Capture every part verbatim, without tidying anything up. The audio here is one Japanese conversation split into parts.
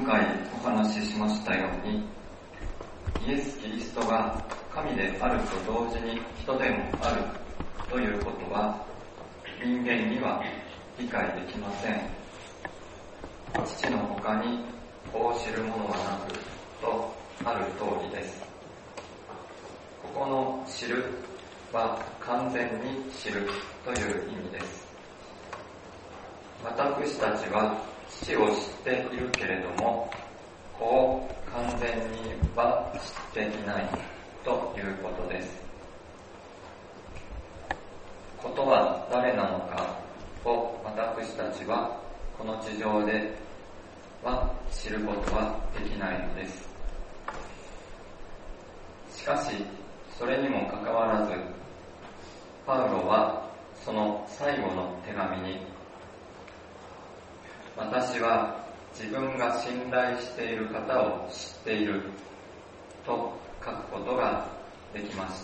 回お話ししましたように、イエス・キリストが神であると同時に人でもあるということは人間には理解できません。父の他に子を知る者はなくとある通りです。ここの知るは完全に知るという意味です。私たちは父を知っているけれども、子を完全には知っていないということです。子とは誰なのかを私たちはこの地上では知ることはできないのです。しかし、それにもかかわらず、パウロはその最後の手紙に、私は自分が信頼している方を知っていると書くことができました。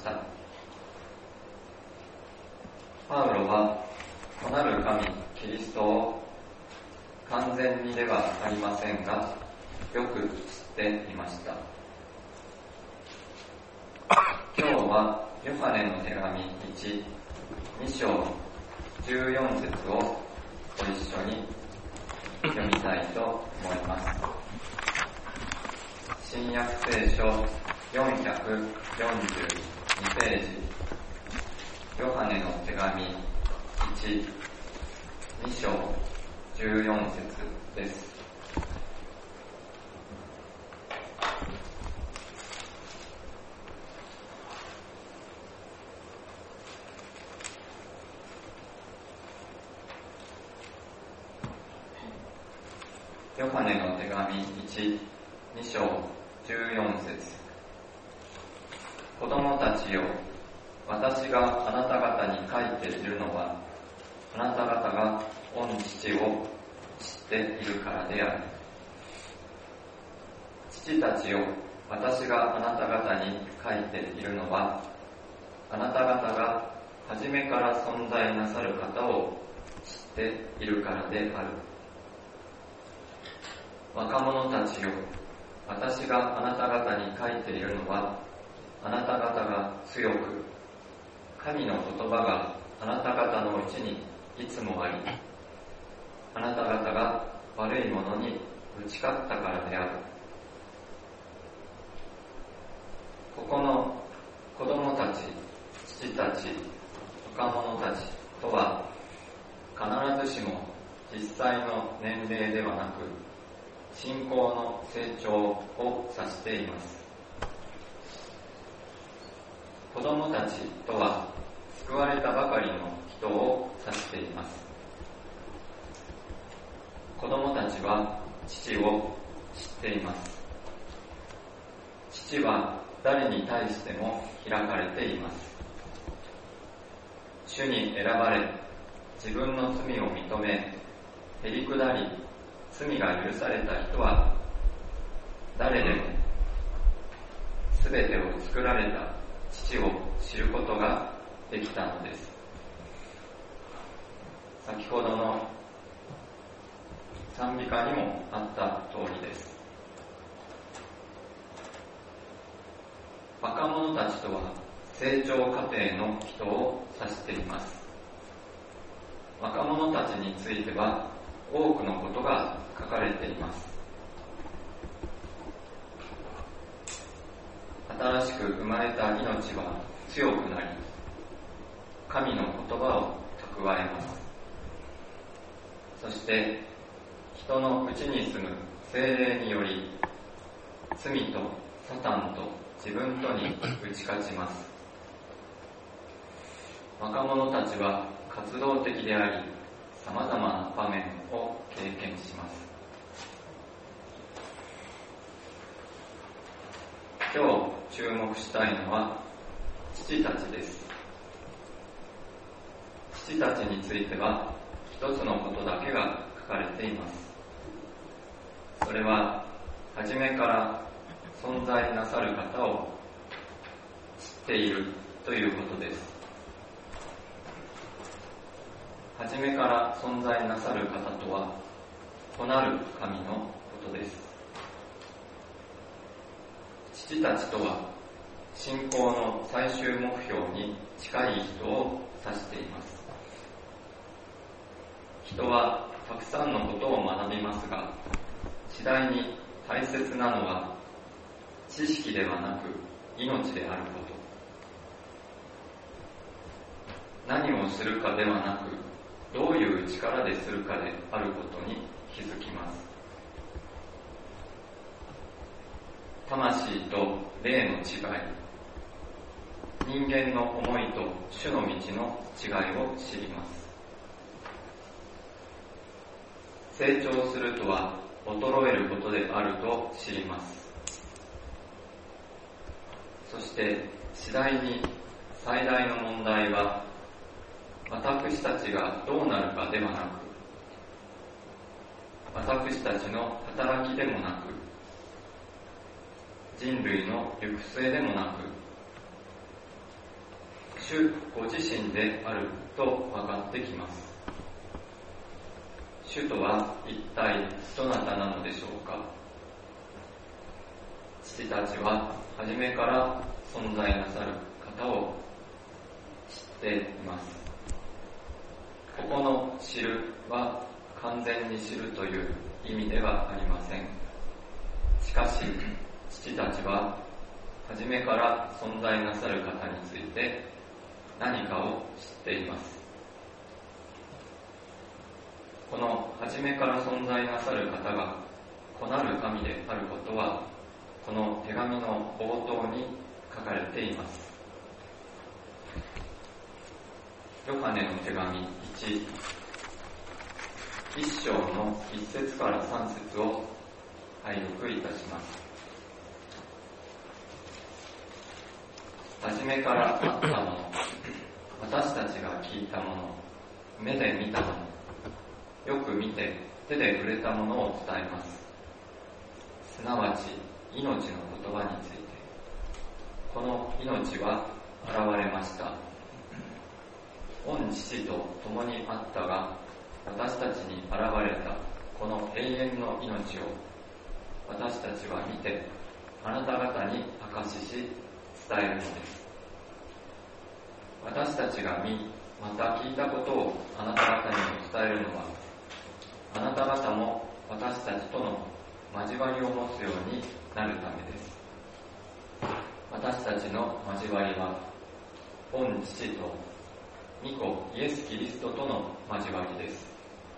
パウロは子なる神キリストを完全にではありませんが、よく知っていました。今日はヨハネの手紙いち、に章じゅうよん節をご一緒に読みたいと思います。新約聖書よんひゃくよんじゅうにページ、ヨハネの手紙いち、に章じゅうよん節です。ヨハネの手紙いち、に章じゅうよん節。子供たちよ、私があなた方に書いているのは、あなた方が御父を知っているからである。父たちよ、私があなた方に書いているのは、あなた方が初めから存在なさる方を知っているからである。若者たちよ、私があなた方に書いているのは、あなた方が強く、神の言葉があなた方のうちにいつもあり、あなた方が悪いものに打ち勝ったからである。ここの子供たち、父たち、若者たちとは、必ずしも実際の年齢ではなく、信仰の成長を指しています。子供たちとは救われたばかりの人を指しています。子供たちは父を知っています。父は誰に対しても開かれています。主に選ばれ、自分の罪を認め、へりくだり、罪が許された人は誰でもすべてを作られた父を知ることができたのです。先ほどの賛美歌にもあった通りです。若者たちとは成長過程の人を指しています。若者たちについては多くのことが書かれています。新しく生まれた命は強くなり、神の言葉を蓄えます。そして人のうちに住む聖霊により、罪とサタンと自分とに打ち勝ちます。若者たちは活動的であり、様々な場面を経験します。今日注目したいのは父たちです。父たちについては一つのことだけが書かれています。それは初めから存在なさる方を知っているということです。初めから存在なさる方とは、子なる神のことです。 父たちとは信仰の最終目標に近い人を指しています。人はたくさんのことを学びますが、次第に大切なのは知識ではなく命であること。何をするかではなく、どういう力でするかであることに気づきます。魂と霊の違い、人間の思いと主の道の違いを知ります。成長するとは衰えることであると知ります。そして次第に最大の問題は、私たちがどうなるかではなく、私たちの働きでもなく、人類の行く末でもなく、主ご自身であると分かってきます。主とは一体どなたなのでしょうか。父たちは初めから存在なさる方を知っています。ここの知るは完全に知るという意味ではありません。しかし、父たちは初めから存在なさる方について何かを知っています。この初めから存在なさる方が子なる神であることは、この手紙の冒頭に書かれています。ヨハネの手紙いち、一章の一節から三節を拝読いたします。初めからあったもの、私たちが聞いたもの、目で見たもの、よく見て手で触れたものを伝えます。すなわち命の言葉について。この命は現れました。御父と共にあったが、私たちに現れたこの永遠の命を私たちは見て、あなた方に証しし伝えるのです。私たちが見、また聞いたことをあなた方にも伝えるのは、あなた方も私たちとの交わりを持つようになるためです。私たちの交わりは、御父と御子イエス・キリストとの交わりです。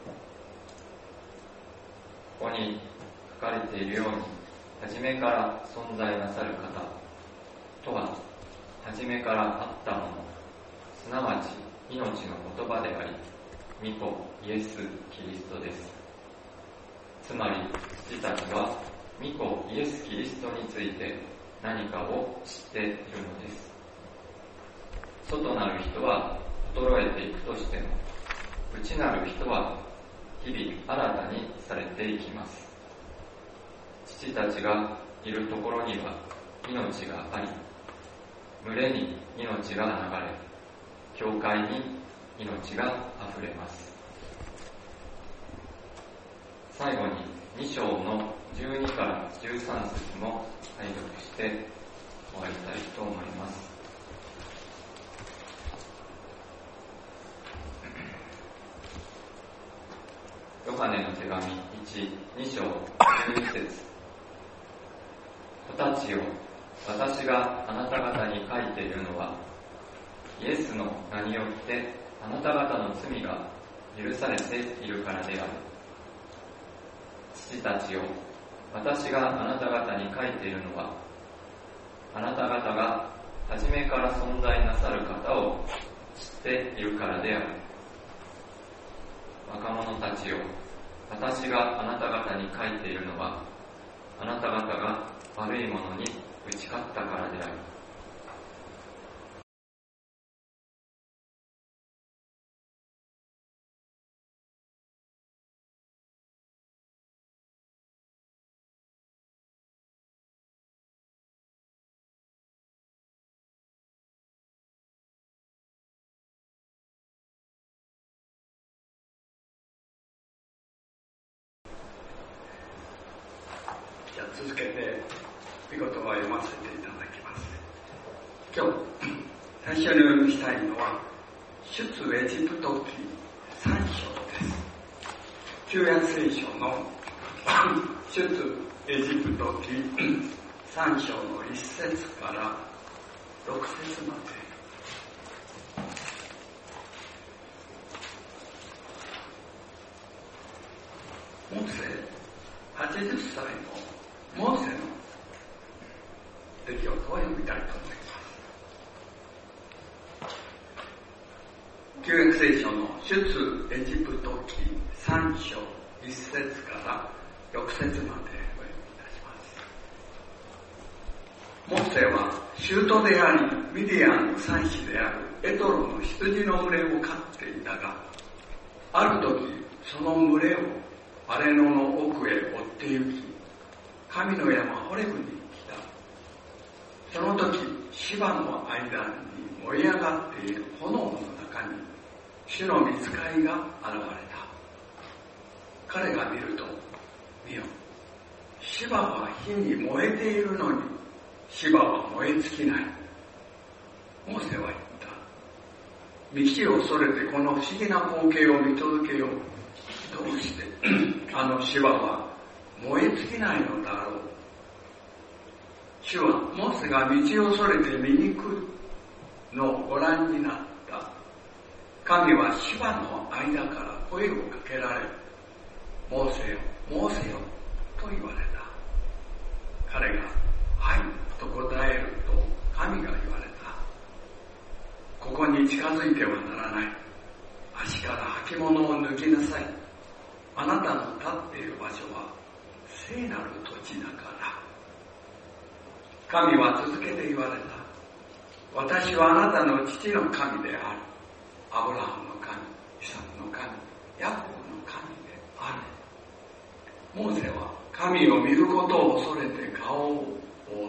ここに書かれているように、初めから存在なさる方とは、初めからあったもの、すなわち命の言葉であり、御子イエス・キリストです。つまり、父たちは御子イエス・キリストについて何かを知っているのです。外なる人は衰えていくとしても、内なる人は日々新たにされていきます。父たちがいるところには命があり、群れに命が流れ、教会に命があふれます。最後にに章のじゅうにからじゅうさん節も拝読して終わりたいと思います。ヨハネの手紙いち、に章じゅうに節。子たちよ、私があなた方に書いているのは、イエスの名によってあなた方の罪が許されているからである。父たちよ、私があなた方に書いているのは、あなた方が初めから存在なさる方を知っているからである。若者たちよ、私があなた方に書いているのは、あなた方が悪いものに打ち勝ったからである。 じゃあ続けて御言葉を読ませていただきます。今日最初にお読みしたいのは出エジプト記さん章です。旧約聖書の出エジプト記さん章のいっ節からろく節まで。モーセはちじゅっさいのモーセの出来事を読みたいと思います。旧約聖書の出エジプト記さん章いっ節からろく節までお読みいたします。モーセは舅でありミディアンの妻子であるエトロの羊の群れを飼っていたが、ある時その群れを荒れ野の奥へ追って行き、神の山ホレブに来た。その時芝の間に燃え上がっている炎の中に主の御使いが現れた。彼が見ると、見よ、芝は火に燃えているのに芝は燃え尽きない。モーセは言った。道をそれてこの不思議な光景を見届けよう。どうしてあの芝は燃え尽きないのだろう。主はモーセが道をそれて見に来るのをご覧になった。神は芝の間から声をかけられ、モーセよ、モーセよと言われた。彼がはいと答えると神が言われた。ここに近づいてはならない。足から履物を脱ぎなさい。あなたの立っている場所は聖なる土地だから。神は続けて言われた。私はあなたの父の神である。アブラハムの神、イサクの神、ヤコブの神である。モーセは神を見ることを恐れて顔を覆った。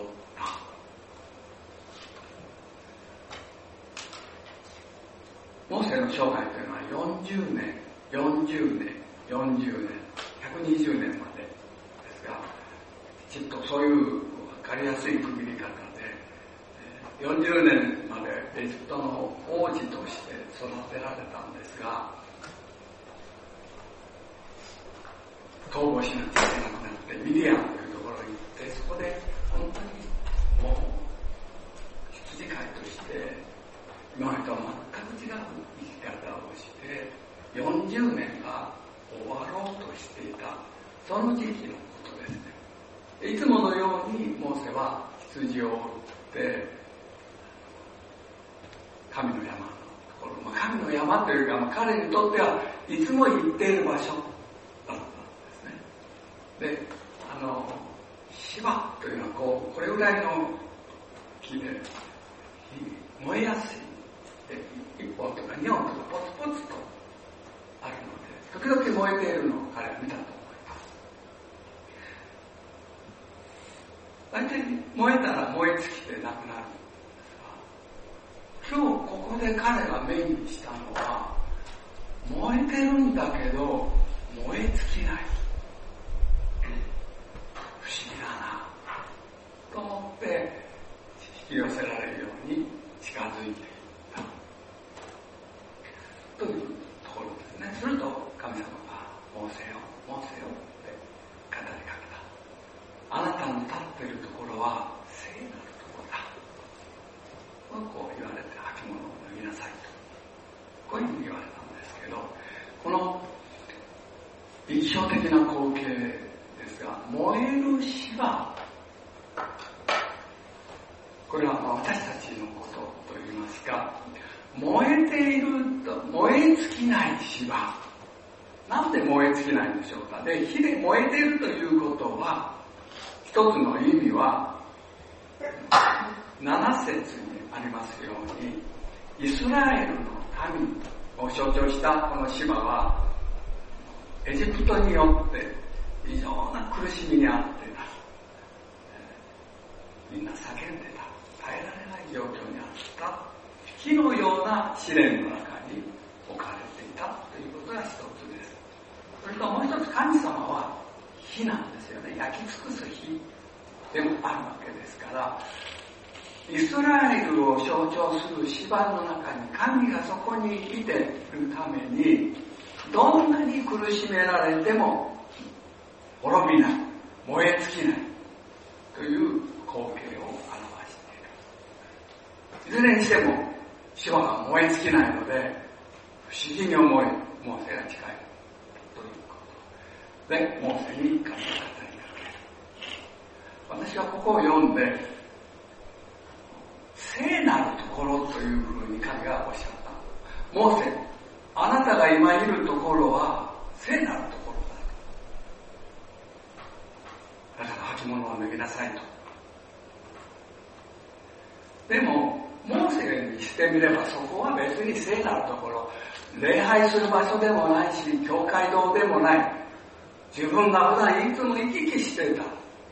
モーセの生涯というのはよんじゅうねん、よんじゅうねん、よんじゅうねん、ひゃくにじゅうねんまでですが、きちっとそういう分かりやすい区切り方で、よんじゅうねんまでエジプトの王子として育てられたんですが、逃亡しなきゃいけなくなってミディアンというところに行って、そこで本当にもう羊飼いとして今までとは全く違う生き方をして、よんじゅうねんが終わろうとしていた、その時期のことですね。いつものようにモーセは羊を追って神の山のところ、まあ、神の山というか、まあ、彼にとってはいつも行っている場所だったんですね。で、あの芝というのはこうこれぐらいの木で燃えやすい、いっぽんとかにほんとかポツポツとあるので、時々燃えているのを彼は見たと思います。大体燃えたら燃え尽きてなくなるんですが、今日ここで彼が目にしたのは、燃えてるんだけど燃え尽きない。不思議だなと思って引き寄せられるように近づいていったというところですね。すると神様がモーセよ、モーセよって語りかけた。あなたの立っているところは聖なるところだとこう言われて、履物を脱ぎなさいとこういうふうに言われたんですけど、この印象的な光景ですが、燃える芝、これは私たちのことといいますか、燃えていると燃え尽きない芝。なんで燃え尽きないんでしょうか。で、火で燃えているということは、一つの意味はなな節にありますように、イスラエルの民を象徴したこの芝はエジプトによって非常な苦しみにあってた。みんな叫んでた。耐えられない状況にあった。火のような試練の中に置かれていたということが一つです。それともう一つ、神様は火なんですよね。焼き尽くす火。 でもあるわけですから、イスラエルを象徴する芝の中に神がそこにいているために、どんなに苦しめられても滅びない、燃え尽きないという光景を表している。いずれにしても芝が燃え尽きないので、不思議に思い、モーセが近いということで、モーセに神が語りかける。私はここを読んで、聖なるところというふうに神がおっしゃった。モーセ、あなたが今いるところは聖なるところだ。あなたの履物を脱ぎなさいと。でも、モーセにしてみればそこは別に聖なるところ、礼拝する場所でもないし、教会堂でもない。自分が普段いつも行き来していた。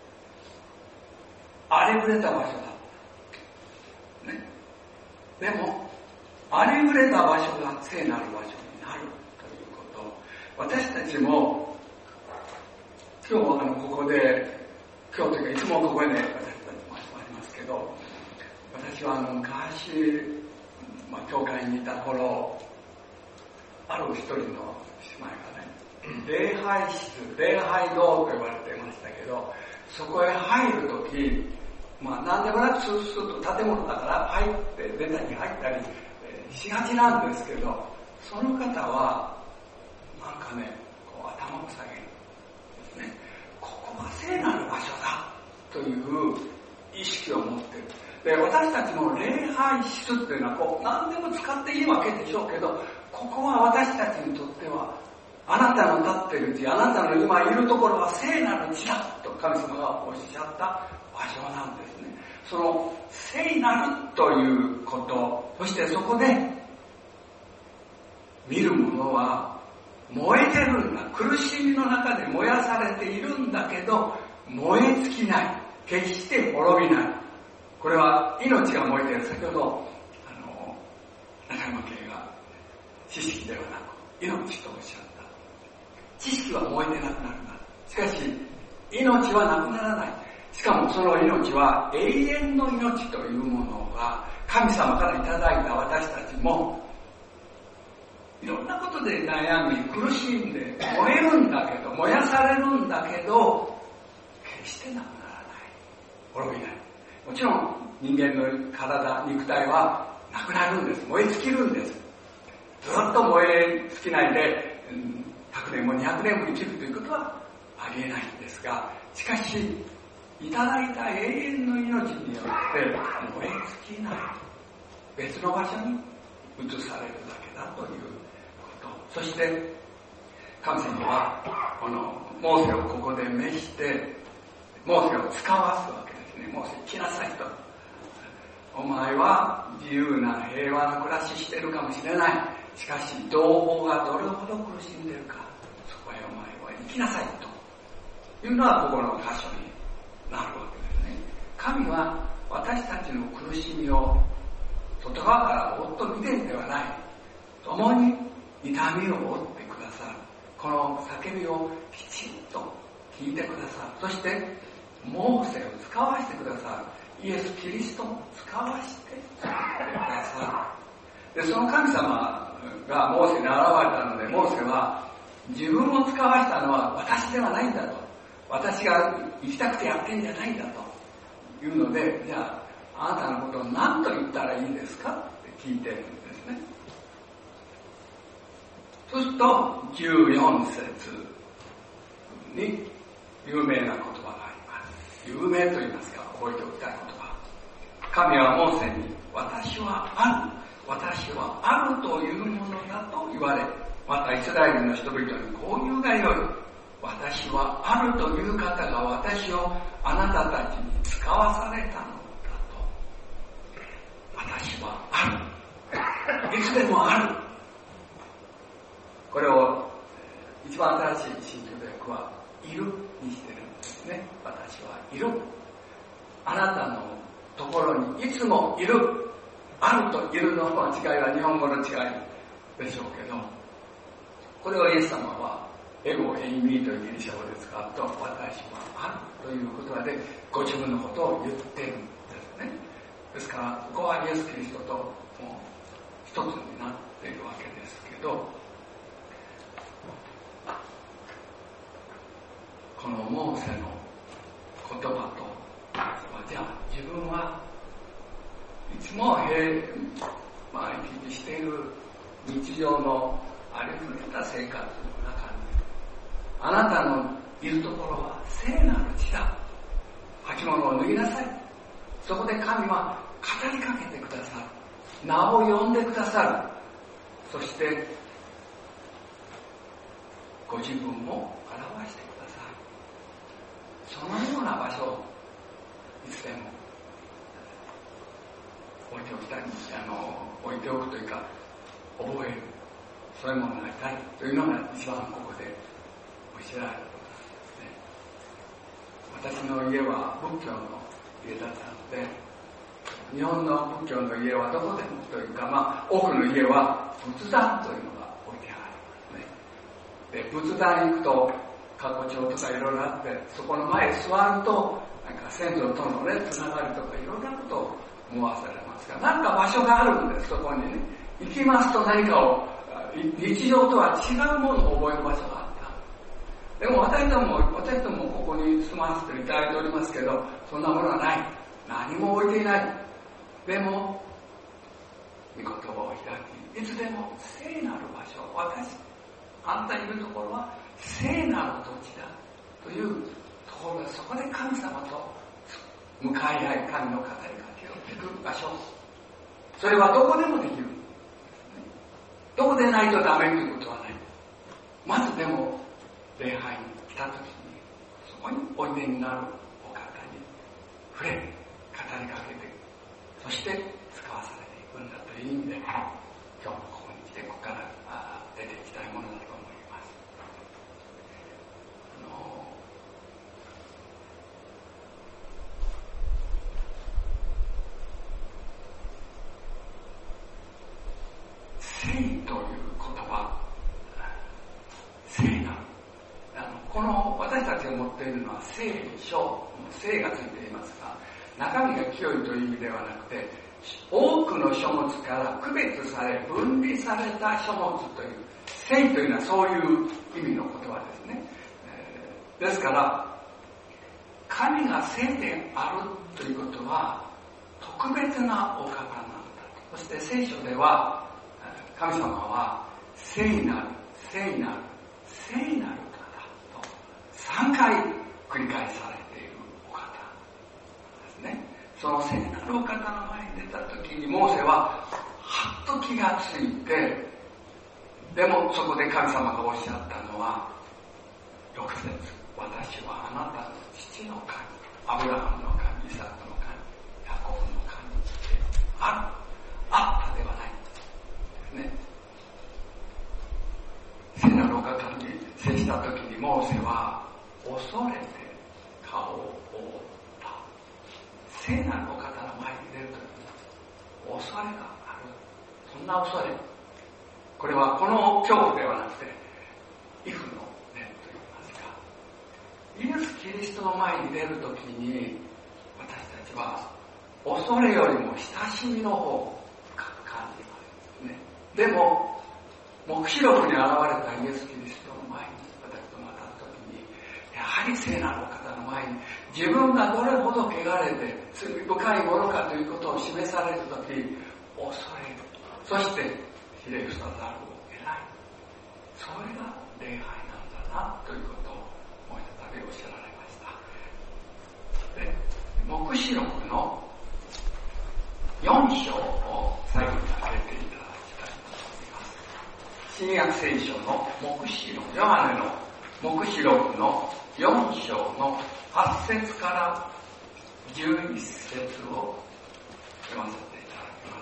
荒れくれた場所だ。ね、でも荒れくれた場所が聖なる場所になるということを、私たちも今日あのここで、今日というかいつもここでね、私たちもありますけど、私はあの昔、まあ、教会にいた頃、ある一人の姉妹がね、礼拝室、礼拝堂と呼ばれてましたけど、そこへ入るとき、まあ何でもなくスースーと建物だから入って出たり入ったりしがちなんですけど、その方はなんかね、こう頭を下げるんですね。ここは聖なる場所だという意識を持っている。で、私たちの礼拝室っていうのはこう何でも使っていいわけでしょうけど、ここは私たちにとってはあなたの立っている地、あなたの今いるところは聖なる地だと神様がおっしゃった場所なんですね。その聖なるということ、そしてそこで見るものは燃えてるんだ。苦しみの中で燃やされているんだけど、燃え尽きない。決して滅びない。これは命が燃えている。先ほど、あの、中山家が知識ではなく命とおっしゃった。知識は燃えてなくなるんだ。しかし、命はなくならない。しかもその命は永遠の命というものが神様からいただいた私たちも、いろんなことで悩み苦しんで燃えるんだけど、燃やされるんだけど、決してなくならない、滅びない。もちろん人間の体、肉体はなくなるんです。燃え尽きるんです。ずっと燃え尽きないで、うん、ひゃくねんもにひゃくねんも生きるということはありえないんですが、しかしいただいた永遠の命によって燃え尽きない、別の場所に移されるだけだということ。そして神様はこのモーセをここで召して、モーセを使わすわけですね。モーセ来なさいと。お前は自由な平和な暮らししてるかもしれない。しかし同胞がどれほど苦しんでるか、そこへお前は行きなさいというのはここの箇所になるわけですね。神は私たちの苦しみを外側からぼっと見てんではない。共に痛みを負ってくださる。この叫びをきちんと聞いてくださる。そしてモーセを使わせてくださる。イエス・キリストも使わせてくださる。で、その神様がモーセに現れたので、モーセは自分を使わしたのは私ではないんだと。私が行きたくてやってんじゃないんだというので、じゃああなたのことを何と言ったらいいんですかって聞いてるんですね。そうするとじゅうよん節に有名な言葉があります。有名と言いますか、覚えておきたい言葉。神はモーセに、私はある、私はあるというものだと言われ、またイスラエルの人々にこう言うがよい。私はあるという方が私をあなたたちに使わされたのだと。私はある。いつでもある。これを一番新しい新旧訳はいるにしてるんですね。私はいる。あなたのところにいつもいる。あるといるの違いは日本語の違いでしょうけど、これをイエス様はエゴ、エイミーというギリシャ語で使うと、私はあるという言葉でご自分のことを言ってるんですね。ですから、ここはイエス・キリストともう一つになっているわけですけど、このモーセの言葉と、じゃあ自分はいつも平、まあ、行き来している日常のありふれた生活の中に、あなたのいるところは聖なる地だ。履物を脱ぎなさい。そこで神は語りかけてくださる。名を呼んでくださる。そしてご自分も表してくださる。そのような場所をいつでも置いておきたい、あの置いておくというか覚える、そういうものになりたいというのが一番ここで教えられることですね。私の家は仏教の家だったので、日本の仏教の家はどこでもというか、まあ多くの家は仏壇というのが置いてありますね。で、仏壇に行くと過去帳とかいろいろあって、そこの前座るとなんか先祖とのねつながりとかいろんなことを思わされますが、なんか場所があるんです。そこにね行きますと何かを日常とは違うものを覚える場所があった。でも私ども私どもここに住まわせていただいておりますけど、そんなものはない。何も置いていない。でも御言葉を開き、いつでも聖なる場所、私あんたいるところは聖なる土地だというところが、そこで神様と向かい合い、神の語りかけを聞く場所、それはどこでもできる。どこでないとダメということはない。まずでも礼拝に来たときに、そこにおいでになるお方に触れ、語りかけて、そして使わされていくんだという意味で、今日もここに来て、ここから出ていきたいものだと思います。あの聖という言葉、聖なる。あのこの私たちが持っているのは聖書、聖がついていますが、中身が清いという意味ではなくて、多くの書物から区別され分離された書物という、聖というのはそういう意味の言葉ですね。えー、ですから神が聖であるということは特別なお方なんだと。そして聖書では神様は聖なる、聖なる、聖なる方とさんかい繰り返されているお方ですね。その聖なるお方の前に出た時に、モーセははっと気がついて、でもそこで神様がおっしゃったのは、ろく節、私はあなたの父の神、アブラハムの神、イサクの神、ヤコブの神である、あったではないね。聖なるお方に接した時に、モーセは恐れて顔を覆った。聖なるお方の前に出る時に恐れがある。そんな恐れ、これはこの恐怖ではなくて畏怖の念といいますか、イエス・キリストの前に出る時に、私たちは恐れよりも親しみの方を深く感じますね。でも黙示録に現れたイエス・キリストの前に私とまた時に、やはり聖なるお方の前に自分がどれほど汚れて罪深いものかということを示されるとき、恐れる、そしてひれ伏さざるを得ない。それが礼拝なんだなということをもう一度おっしゃられました。で、黙示録のよん章を最後に挙げていただきたいと思います。新約聖書の黙示録、ヨハネの黙示録のよん章のはち節からじゅういち節を読ませていただきます。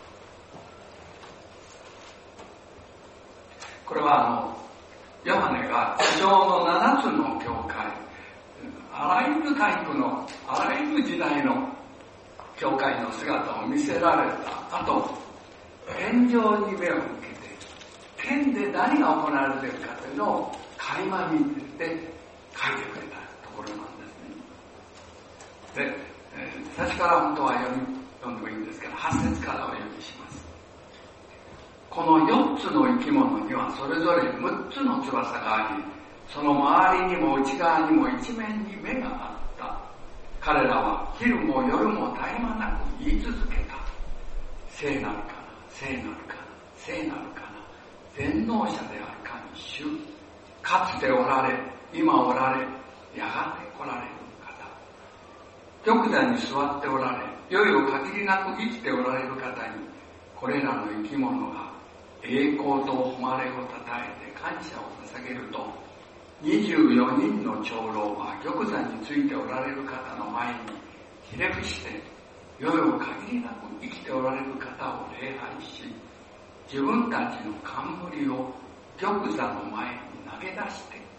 これはあのヨハネが地上のななつの教会、あらゆるタイプのあらゆる時代の教会の姿を見せられた後、天上に目を向けて天で何が行われているかというのを垣間見て書いてくれたところなんですね。で、えー、最初から本当は読み読んでもいいんですけど、はち節からお読みします。このよっつの生き物にはそれぞれむっつの翼があり、その周りにも内側にも一面に目があった。彼らは昼も夜も絶え間なく言い続けた。聖なるかな、聖なるかな、聖なるかな、全能者である神主。かつておられ、今おられ、やがて来られる方。玉座に座っておられ、世々限りなく生きておられる方に、これらの生き物が栄光と誉れをたたえて感謝を捧げると、にじゅうよにんの長老は玉座についておられる方の前にひれ伏して、世々限りなく生きておられる方を礼拝し、自分たちの冠を玉座の前に投げ出していった。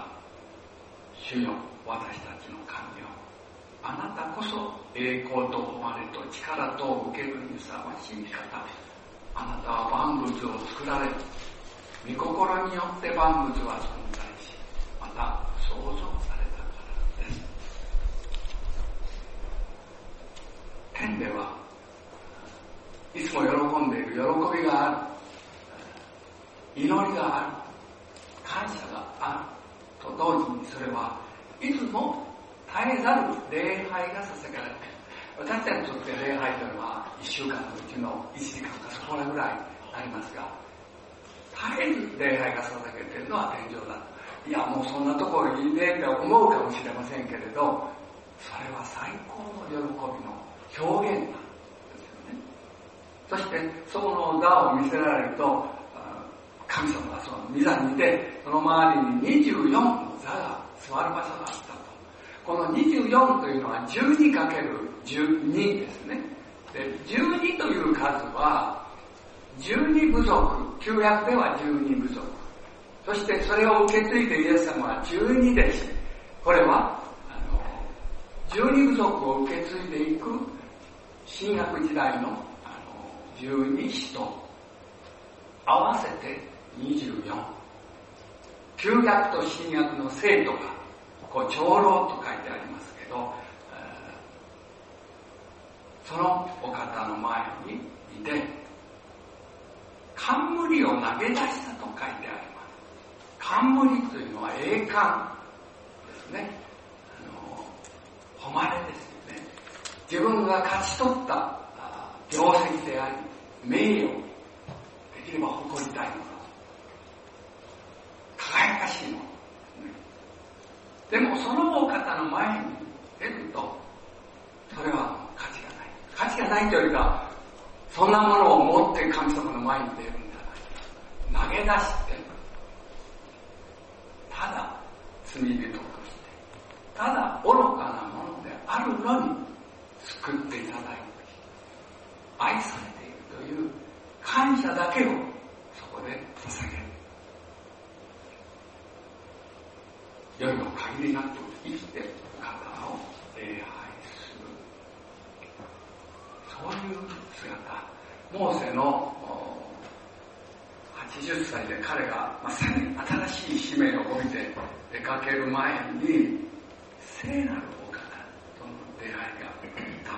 主よ、私たちの神よ、あなたこそ栄光と誉れと力とを受けるにふさわしい方。あなたは万物を作られ、御心によって万物は存在し、また創造されたからです。天ではいつも喜んでいる喜びがある、祈りがある、感謝があると同時に、それはいつも絶えざる礼拝が捧げられている。私たちにとって礼拝というのはいっしゅうかんのうちのいちじかんかそこらぐらいありますが、絶えず礼拝が捧げているのは天上だ。いや、もうそんなところいいねって思うかもしれませんけれど、それは最高の喜びの表現なんですよね。そしてそこの座を見せられると、神様がその御座にいて、その周りににじゅうよんの座が座る場所があったと。このにじゅうよんというのは じゅうにかけるじゅうに ですね。で、じゅうにという数はじゅうに部族、旧約ではじゅうに部族。そしてそれを受け継いでイエス様はじゅうに弟子。これはあのじゅうに部族を受け継いでいく新約時代の、あのじゅうに使徒合わせてにじゅうよん。旧約と新約の生徒がこう長老と書いてありますけど、そのお方の前にいて、冠を投げ出したと書いてあります。冠というのは栄冠ですね。あの誉れですよね。自分が勝ち取った業績であり、名誉、できれば誇りたいもの、輝かしいもの。でもそのお方の前に出ると、それは価値がない。価値がないというか、そんなものを持って神様の前に出るんじゃない。投げ出して、ただ罪人として、ただ愚かなものであるのに救っていただいて、愛されているという感謝だけをそこで捧げる。世の限りなく生きてお方を礼拝する。そういう姿。モーセのはちじゅっさいで彼がまさに新しい使命を帯びて出かける前に、聖なるお方との出会いがあった。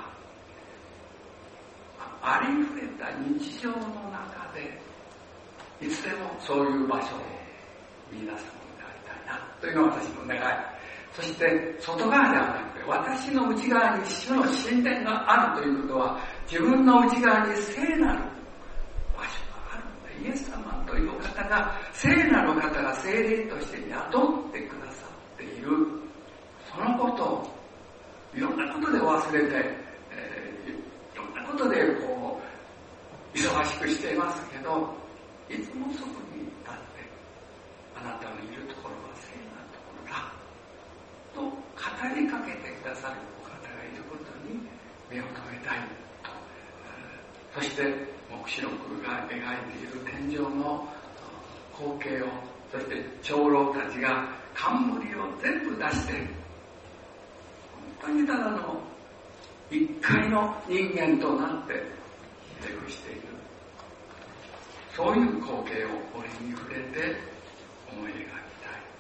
ありふれた日常の中でいつでもそういう場所を見出すというのが私の願い。そして外側ではなくて、私の内側に主の神殿があるということは、自分の内側に聖なる場所があるんだ。イエス様というお方が、聖なる方が聖霊として宿ってくださっている。そのことをいろんなことで忘れて、えー、いろんなことでこう忙しくしていますけど、いつもそこに立って、あなたのいるところは聖なところだと語りかけてくださるお方がいることに目を留めたいと。そして黙示録が描いている天上の光景を、そして長老たちが冠を全部出して、本当にただの一回の人間となってひれ伏している。そういう光景を俺に触れて思い描きたい。